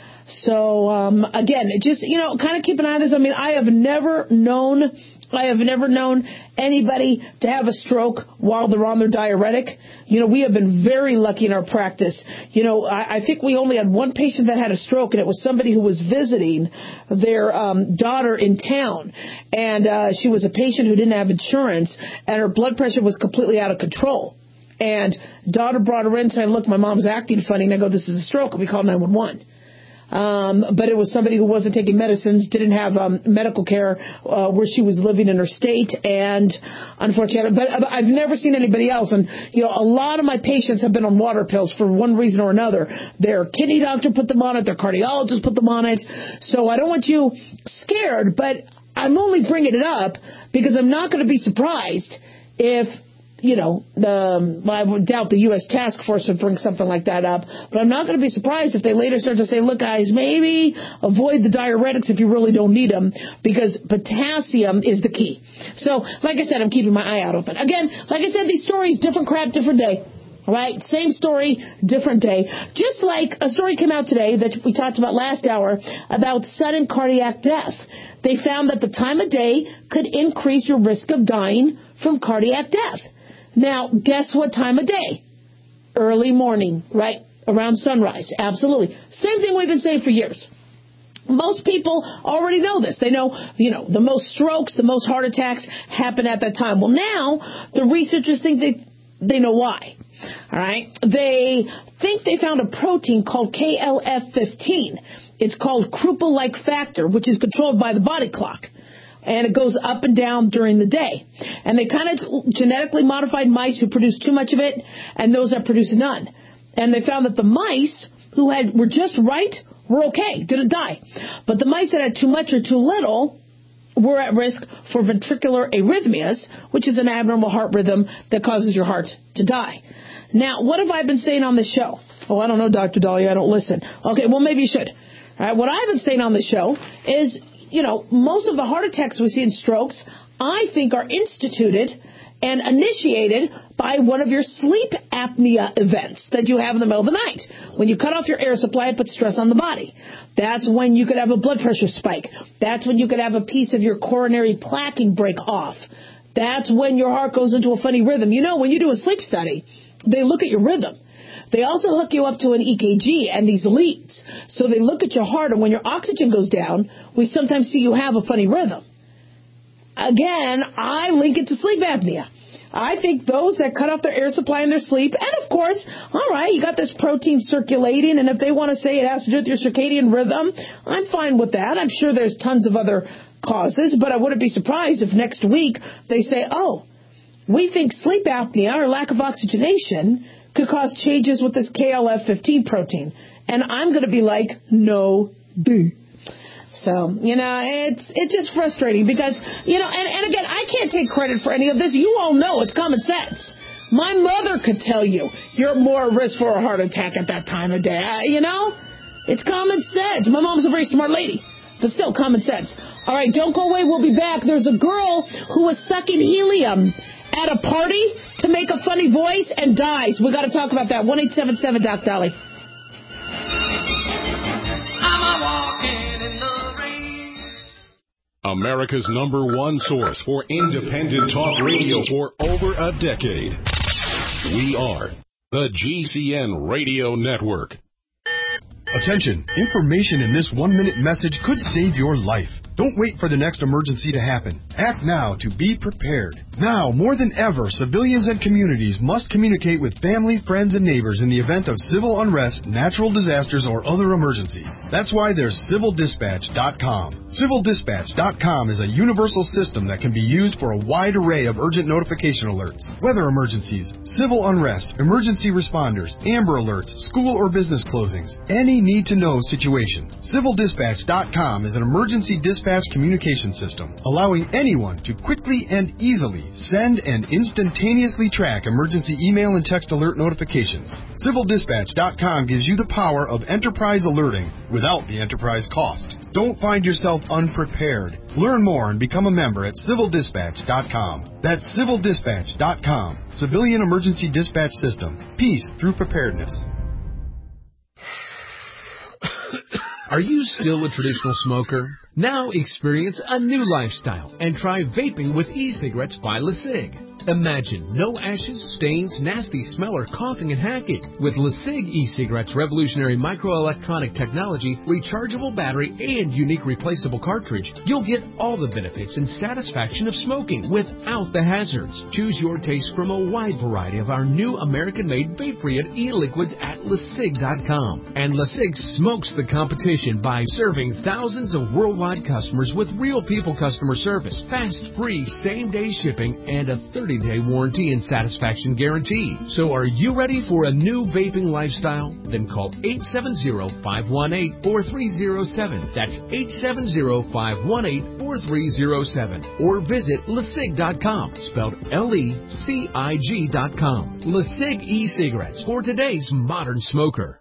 So, um, again, just, you know, kind of keep an eye on this. I mean, I have never known, I have never known anybody to have a stroke while they're on their diuretic. You know, we have been very lucky in our practice. You know, I, I think we only had one patient that had a stroke, and it was somebody who was visiting their um, daughter in town. And uh, she was a patient who didn't have insurance, and her blood pressure was completely out of control. And daughter brought her in saying, look, my mom's acting funny. And I go, this is a stroke. And we called nine one one. Um, but it was somebody who wasn't taking medicines, didn't have um, medical care uh, where she was living in her state, and unfortunately, but, but I've never seen anybody else. And, you know, a lot of my patients have been on water pills for one reason or another. Their kidney doctor put them on it, their cardiologist put them on it. So I don't want you scared, but I'm only bringing it up because I'm not going to be surprised if, you know, the, well, I would doubt the U S task force would bring something like that up, but I'm not going to be surprised if they later start to say, look, guys, maybe avoid the diuretics if you really don't need them, because potassium is the key. So, like I said, I'm keeping my eye out open. Again, like I said, these stories, different crap, different day. Right? Same story, different day. Just like a story came out today that we talked about last hour about sudden cardiac death. They found that the time of day could increase your risk of dying from cardiac death. Now, guess what time of day? Early morning, right? Around sunrise. Absolutely. Same thing we've been saying for years. Most people already know this. They know, you know, the most strokes, the most heart attacks happen at that time. Well, now the researchers think they they know why. All right? They think they found a protein called K L F fifteen. It's called Kruppel-like factor, which is controlled by the body clock. And it goes up and down during the day. And they kind of genetically modified mice who produce too much of it and those that produce none. And they found that the mice who had were just right were okay, didn't die. But the mice that had too much or too little were at risk for ventricular arrhythmias, which is an abnormal heart rhythm that causes your heart to die. Now, what have I been saying on this show? Oh, I don't know, Doctor Dahlia, I don't listen. Okay, well, maybe you should. All right, what I've been saying on the show is, you know, most of the heart attacks we see in strokes, I think, are instituted and initiated by one of your sleep apnea events that you have in the middle of the night. When you cut off your air supply, it puts stress on the body. That's when you could have a blood pressure spike. That's when you could have a piece of your coronary plaquing break off. That's when your heart goes into a funny rhythm. You know, when you do a sleep study, they look at your rhythm. They also hook you up to an E K G and these leads. So they look at your heart, and when your oxygen goes down, we sometimes see you have a funny rhythm. Again, I link it to sleep apnea. I think those that cut off their air supply in their sleep, and of course, all right, you got this protein circulating, and if they want to say it has to do with your circadian rhythm, I'm fine with that. I'm sure there's tons of other causes, but I wouldn't be surprised if next week they say, oh, we think sleep apnea or lack of oxygenation could cause changes with this K L F fifteen protein. And I'm going to be like, no, duh. So, you know, it's it's just frustrating because, you know, and, and again, I can't take credit for any of this. You all know it's common sense. My mother could tell you you're more at risk for a heart attack at that time of day. Uh, you know, it's common sense. My mom's a very smart lady, but still common sense. All right, don't go away. We'll be back. There's a girl who was sucking helium at a party to make a funny voice and dies. We got to talk about that. one eight seven seven Doc Dolly. I'm a walking in the rain. America's number one source for independent talk radio for over a decade. We are the G C N Radio Network. Attention, information in this one-minute message could save your life. Don't wait for the next emergency to happen. Act now to be prepared. Now, more than ever, civilians and communities must communicate with family, friends, and neighbors in the event of civil unrest, natural disasters, or other emergencies. That's why there's Civil Dispatch dot com. Civil Dispatch dot com is a universal system that can be used for a wide array of urgent notification alerts. Weather emergencies, civil unrest, emergency responders, Amber Alerts, school or business closings, any need-to-know situation. Civil Dispatch dot com is an emergency dispatch communication system, allowing anyone to quickly and easily send and instantaneously track emergency email and text alert notifications. Civil Dispatch dot com gives you the power of enterprise alerting without the enterprise cost. Don't find yourself unprepared. Learn more and become a member at Civil Dispatch dot com. That's Civil Dispatch dot com. Civilian Emergency Dispatch System. Peace through preparedness. Are you still a traditional smoker? Now experience a new lifestyle and try vaping with e-cigarettes by LeSig. Imagine no ashes, stains, nasty smell, or coughing and hacking. With LeSig e-cigarettes' revolutionary microelectronic technology, rechargeable battery, and unique replaceable cartridge, you'll get all the benefits and satisfaction of smoking without the hazards. Choose your taste from a wide variety of our new American-made vape-free and e-liquids at LeSig dot com. And LeSig smokes the competition by serving thousands of worldwide customers with real people customer service, fast, free, same-day shipping, and a thirty-day warranty and satisfaction guarantee. So are you ready for a new vaping lifestyle? Then call eight seven zero, five one eight, four three zero seven. That's eight seven zero, five one eight, four three zero seven. Or visit LeSig dot com, spelled L E C I G dot com. LeSig e-cigarettes for today's modern smoker.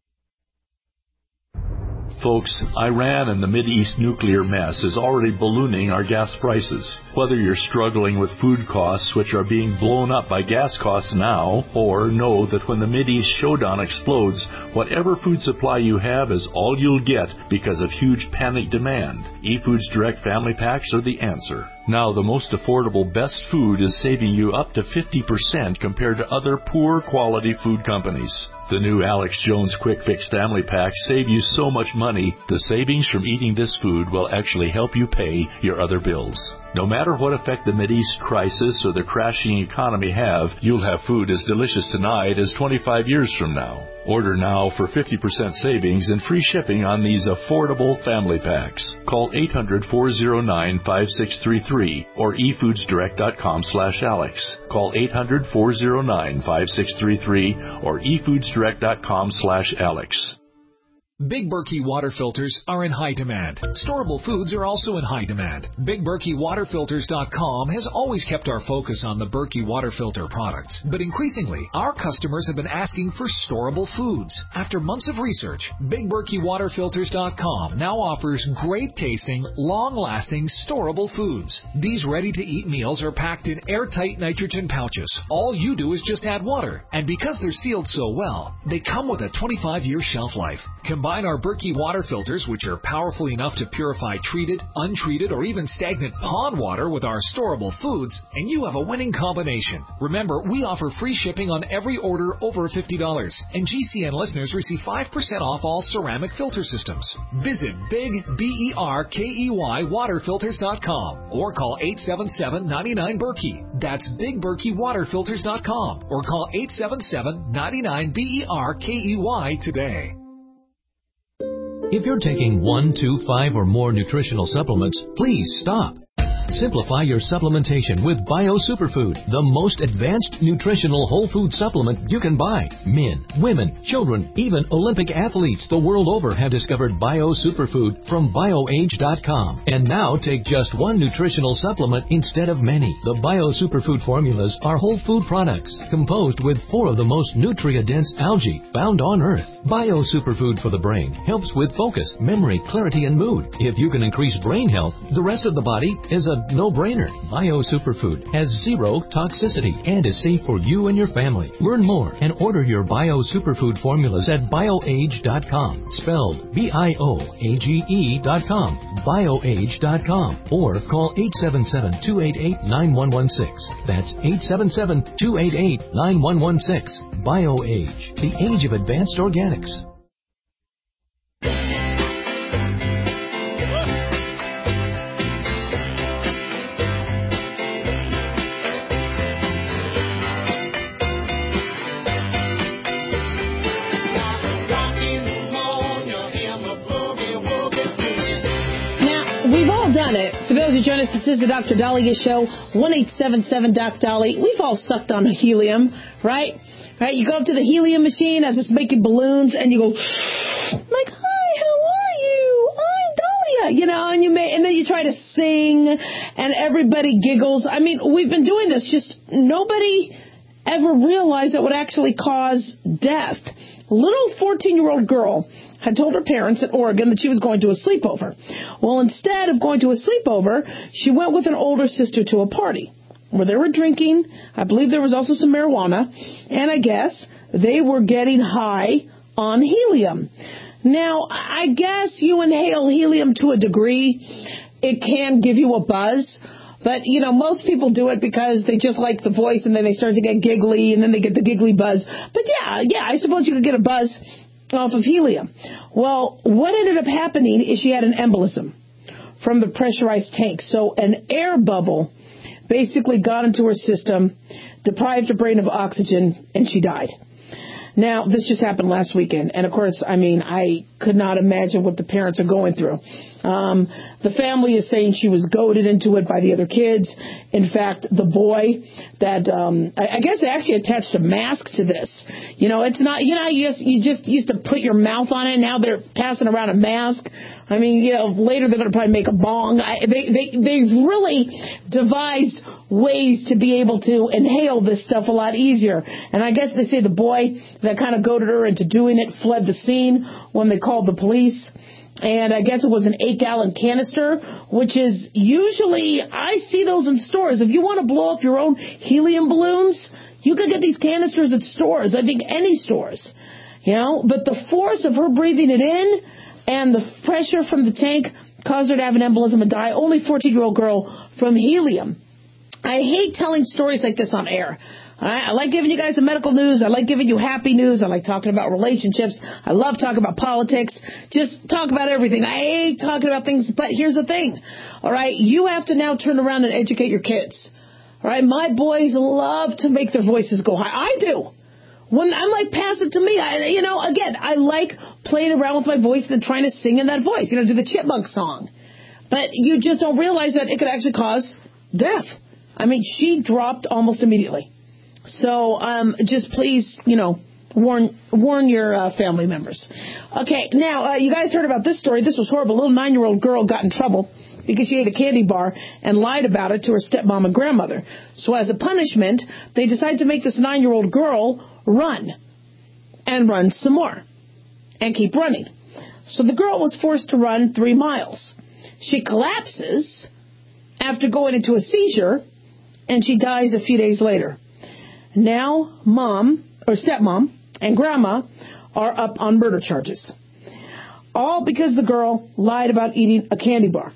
Folks, Iran and the Mideast nuclear mess is already ballooning our gas prices. Whether you're struggling with food costs, which are being blown up by gas costs now, or know that when the Mideast showdown explodes, whatever food supply you have is all you'll get because of huge panic demand, eFoods Direct Family Packs are the answer. Now, the most affordable best food is saving you up to fifty percent compared to other poor quality food companies. The new Alex Jones Quick Fix Family Packs save you so much money, the savings from eating this food will actually help you pay your other bills. No matter what effect the Mideast crisis or the crashing economy have, you'll have food as delicious tonight as twenty-five years from now. Order now for fifty percent savings and free shipping on these affordable family packs. Call eight hundred, four oh nine, five six three three or e foods direct dot com slash Alex. Call eight hundred, four oh nine, five six three three or e foods direct dot com slash Alex. Big Berkey water filters are in high demand. Storable foods are also in high demand. Big Berkey Water Filters dot com has always kept our focus on the Berkey water filter products, but increasingly, our customers have been asking for storable foods. After months of research, Big Berkey Water Filters dot com now offers great tasting, long-lasting, storable foods. These ready-to-eat meals are packed in airtight nitrogen pouches. All you do is just add water, and because they're sealed so well, they come with a twenty-five year shelf life. Combine our Berkey water filters, which are powerful enough to purify treated, untreated, or even stagnant pond water with our storable foods, and you have a winning combination. Remember, we offer free shipping on every order over fifty dollars, and G C N listeners receive five percent off all ceramic filter systems. Visit Big B E R K E Y Water Filters dot com or call eight seven seven, nine nine, Berkey. That's Big Berkey Water Filters dot com or call eight seven seven, nine nine, B E R K E Y today. If you're taking one, two, five, or more nutritional supplements, please stop. Simplify your supplementation with Bio Superfood, the most advanced nutritional whole food supplement you can buy. Men, women, children, even Olympic athletes the world over have discovered Bio Superfood from bio age dot com. And now take just one nutritional supplement instead of many. The Bio Superfood formulas are whole food products composed with four of the most nutrient-dense algae found on Earth. Bio Superfood for the brain helps with focus, memory, clarity, and mood. If you can increase brain health, the rest of the body is a no-brainer. Bio Superfood has zero toxicity and is safe for you and your family. Learn more and order your Bio Superfood formulas at bio age dot com, spelled B I O A G E dot com, bio age dot com, or call eight seven seven, two eight eight, nine one one six. That's eight seven seven, two eight eight, nine one one six. BioAge, the age of advanced organics. Done it. For those who join us, this is the Doctor Dahlia Show, one eight seven seven, D O C Dolly. We've all sucked on helium, right? Right? You go up to the helium machine as it's making balloons, and you go, like, hi, how are you? I'm Dahlia, you know, and you may, and then you try to sing, and everybody giggles. I mean, we've been doing this, just nobody ever realized it would actually cause death. A little fourteen-year-old girl had told her parents in Oregon that she was going to a sleepover. Well, instead of going to a sleepover, she went with an older sister to a party where they were drinking. I believe there was also some marijuana, and I guess they were getting high on helium. Now, I guess you inhale helium to a degree. It can give you a buzz, But, you know, most people do it because they just like the voice and then they start to get giggly and then they get the giggly buzz. But, yeah, yeah, I suppose you could get a buzz off of helium. Well, what ended up happening is she had an embolism from the pressurized tank. So an air bubble basically got into her system, deprived her brain of oxygen, and she died. Now, this just happened last weekend, and of course, I mean, I could not imagine what the parents are going through. Um, the family is saying she was goaded into it by the other kids. In fact, the boy that, um, I, I guess they actually attached a mask to this. You know, it's not, you know, you just, you just used to put your mouth on it. Now they're passing around a mask. I mean, you know, later they're going to probably make a bong. I, they, they, they've really devised ways to be able to inhale this stuff a lot easier. And I guess they say the boy that kind of goaded her into doing it fled the scene when they called the police. And I guess it was an eight-gallon canister, which is usually, I see those in stores. If you want to blow up your own helium balloons, you could get these canisters at stores. I think any stores, you know. But the force of her breathing it in and the pressure from the tank caused her to have an embolism and die. Only fourteen-year-old girl from helium. I hate telling stories like this on air. All right? I like giving you guys the medical news. I like giving you happy news. I like talking about relationships. I love talking about politics. Just talk about everything. I hate talking about things, but here's the thing. All right? You have to now turn around and educate your kids. All right? My boys love to make their voices go high. I do. When I'm like, pass it to me. I, you know, again, I like playing around with my voice and trying to sing in that voice. You know, do the Chipmunk song. But you just don't realize that it could actually cause death. I mean, she dropped almost immediately. So um, just please, you know, warn warn your uh, family members. Okay, now, uh, you guys heard about this story. This was horrible. A little nine-year-old girl got in trouble because she ate a candy bar and lied about it to her stepmom and grandmother. So as a punishment, they decided to make this nine-year-old girl run and run some more and keep running. So the girl was forced to run three miles. She collapses after going into a seizure, and she dies a few days later. Now, mom, or stepmom, and grandma are up on murder charges. All because the girl lied about eating a candy bar.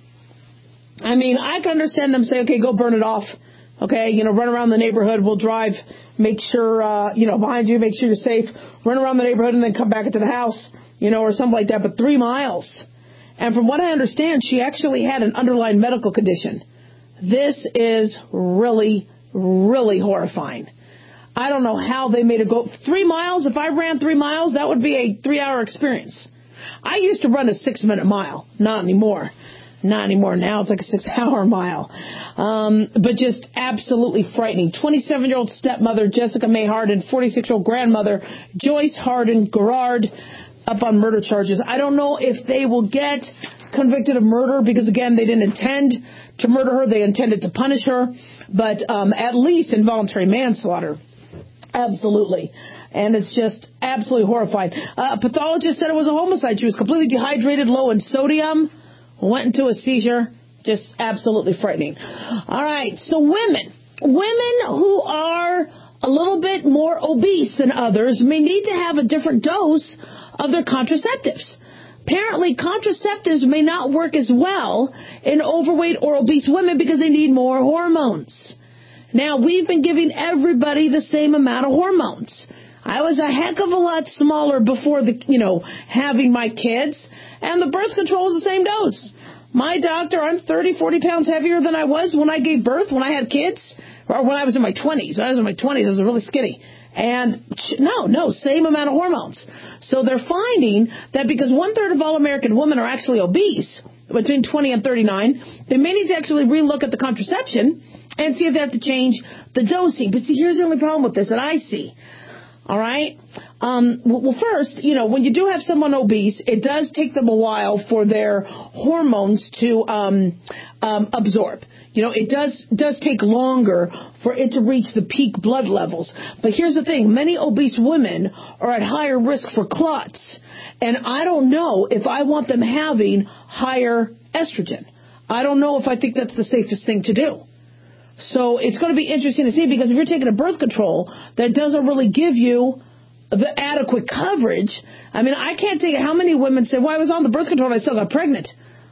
I mean, I can understand them say, okay, go burn it off. Okay, you know, run around the neighborhood. We'll drive, make sure, uh, you know, behind you, make sure you're safe. Run around the neighborhood and then come back into the house, you know, or something like that. But three miles. And from what I understand, she actually had an underlying medical condition. This is really, really horrifying. I don't know how they made it go. Three miles, if I ran three miles, that would be a three-hour experience. I used to run a six-minute mile. Not anymore. Not anymore. Now it's like a six-hour mile. Um, but just absolutely frightening. twenty-seven-year-old stepmother Jessica May Harden, forty-six-year-old grandmother Joyce Harden Garrard up on murder charges. I don't know if they will get convicted of murder because, again, they didn't intend to murder her. They intended to punish her. But um, at least involuntary manslaughter. Absolutely. And it's just absolutely horrifying. Uh, a pathologist said it was a homicide. She was completely dehydrated, low in sodium, went into a seizure. Just absolutely frightening. All right. So women, women who are a little bit more obese than others may need to have a different dose of their contraceptives. Apparently, contraceptives may not work as well in overweight or obese women because they need more hormones. Now, we've been giving everybody the same amount of hormones. I was a heck of a lot smaller before the, you know, having my kids, and the birth control is the same dose. My doctor, I'm thirty, forty pounds heavier than I was when I gave birth, when I had kids, or when I was in my twenties. When I was in my twenties, I was really skinny. And no, no, same amount of hormones. So they're finding that because one-third of all American women are actually obese, between twenty and thirty-nine, they may need to actually relook at the contraception and see if they have to change the dosing. But see, here's the only problem with this that I see. All right? Um, well, first, you know, when you do have someone obese, it does take them a while for their hormones to um, um, absorb. You know, it does does take longer for it to reach the peak blood levels. But here's the thing. Many obese women are at higher risk for clots. And I don't know if I want them having higher estrogen. I don't know if I think that's the safest thing to do. So it's going to be interesting to see, because if you're taking a birth control that doesn't really give you the adequate coverage, I mean, I can't tell you how many women say, well, I was on the birth control and I still got pregnant.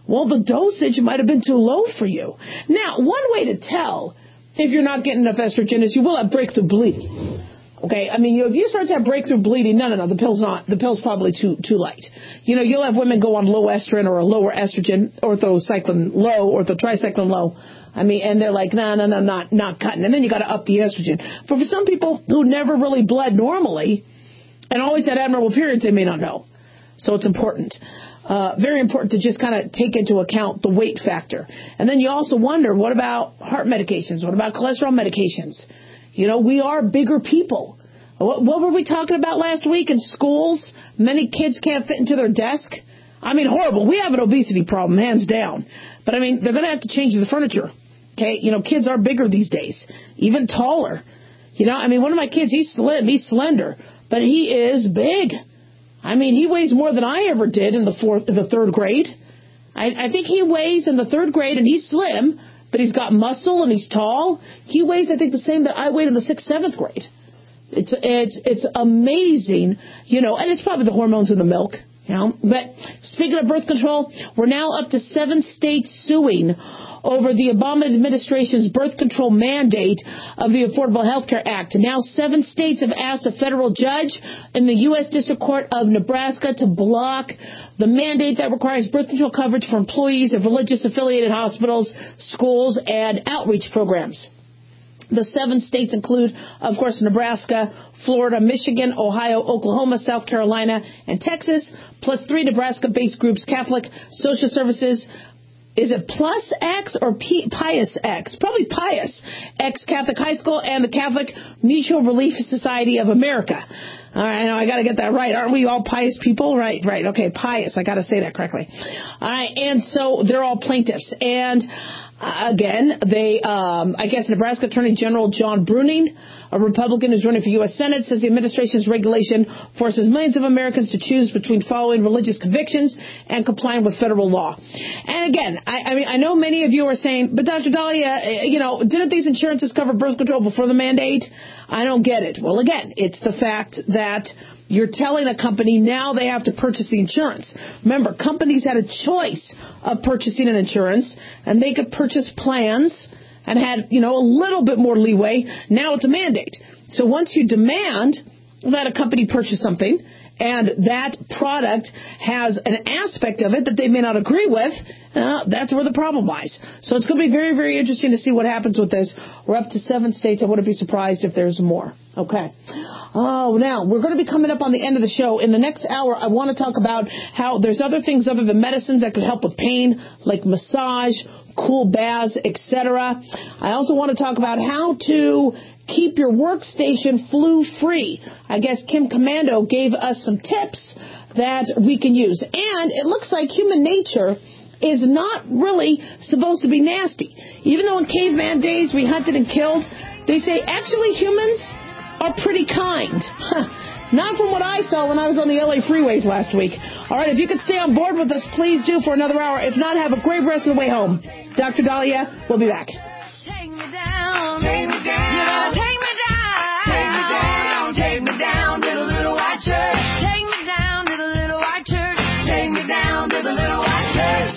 Well, the dosage might have been too low for you. Now, one way to tell if you're not getting enough estrogen is you will have breakthrough bleeding. Okay, I mean, you know, if you start to have breakthrough bleeding, no, no, no, the pill's not, the pill's probably too too light. You know, you'll have women go on low estrogen or a lower estrogen, orthocycline low, orthotricycline low. I mean, and they're like, no, no, no, not not cutting. And then you got to up the estrogen. But for some people who never really bled normally and always had abnormal periods, they may not know. So it's important. Uh, very important to just kind of take into account the weight factor. And then you also wonder, what about heart medications? What about cholesterol medications? You know, we are bigger people. What, what were we talking about last week in schools? Many kids can't fit into their desk. I mean, horrible. We have an obesity problem, hands down. But, I mean, they're going to have to change the furniture. Okay? You know, kids are bigger these days, even taller. You know, I mean, one of my kids, he's slim, he's slender, but he is big. I mean, he weighs more than I ever did in the fourth, in the third grade. I, I think he weighs in the third grade, and he's slim, but he's got muscle and he's tall. He weighs, I think, the same that I weighed in the sixth, seventh grade. It's it's it's amazing, you know, and it's probably the hormones in the milk, you know. But speaking of birth control, we're now up to seven states suing over the Obama administration's birth control mandate of the Affordable Health Care Act. Now seven states have asked a federal judge in the U S District Court of Nebraska to block the mandate that requires birth control coverage for employees of religious affiliated hospitals, schools, and outreach programs. The seven states include, of course, Nebraska, Florida, Michigan, Ohio, Oklahoma, South Carolina, and Texas, plus three Nebraska-based groups, Catholic Social Services. Is it Plus X or P- Pius X? Probably Pius X Catholic High School and the Catholic Mutual Relief Society of America. All right, now I got to get that right. Aren't we all pious people? Right, right. Okay, pious. I got to say that correctly. All right, and so they're all plaintiffs. And uh, again, they, um, I guess Nebraska Attorney General John Bruning, a Republican who's running for U S Senate, says the administration's regulation forces millions of Americans to choose between following religious convictions and complying with federal law. And again, I, I mean, I know many of you are saying, but Doctor Dahlia, you know, didn't these insurances cover birth control before the mandate? I don't get it. Well, again, it's the fact that you're telling a company now they have to purchase the insurance. Remember, companies had a choice of purchasing an insurance, and they could purchase plans and had, you know, a little bit more leeway. Now it's a mandate. So once you demand that a company purchase something, and that product has an aspect of it that they may not agree with, uh, that's where the problem lies. So it's going to be very, very interesting to see what happens with this. We're up to seven states. I wouldn't be surprised if there's more. Okay. Oh, now, we're going to be coming up on the end of the show. In the next hour, I want to talk about how there's other things other than medicines that could help with pain, like massage, cool baths, et cetera. I also want to talk about how to keep your workstation flu-free. I guess Kim Commando gave us some tips that we can use. And it looks like human nature is not really supposed to be nasty. Even though in caveman days we hunted and killed, they say actually humans are pretty kind. Huh. Not from what I saw when I was on the L A freeways last week. All right, if you could stay on board with us, please do for another hour. If not, have a great rest of the way home. Doctor Dahlia, we'll be back. Take me down, take me down, you know, take me down, take me down, take me down to the little white church. Take me down to the little white church. Take me down to the little white church.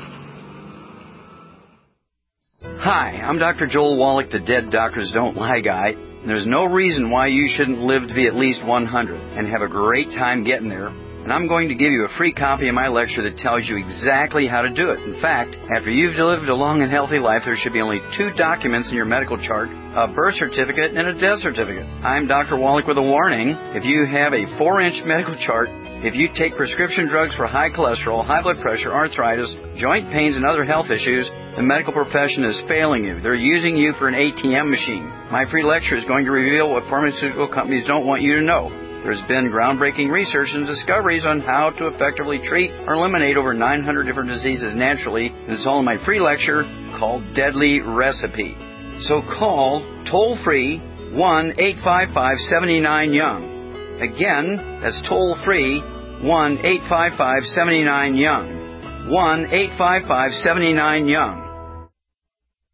Hi, I'm Doctor Joel Wallach, the Dead Doctors Don't Lie guy. There's no reason why you shouldn't live to be at least one hundred and have a great time getting there. And I'm going to give you a free copy of my lecture that tells you exactly how to do it. In fact, after you've lived a long and healthy life, there should be only two documents in your medical chart, a birth certificate and a death certificate. I'm Doctor Wallach with a warning. If you have a four-inch medical chart, if you take prescription drugs for high cholesterol, high blood pressure, arthritis, joint pains, and other health issues, the medical profession is failing you. They're using you for an A T M machine. My free lecture is going to reveal what pharmaceutical companies don't want you to know. There's been groundbreaking research and discoveries on how to effectively treat or eliminate over nine hundred different diseases naturally, and it's all in my free lecture called Deadly Recipe. So call toll-free one eight five five, seven nine, young. Again, that's toll-free one eight five five, seven nine, young. one eight five five, seven nine, young.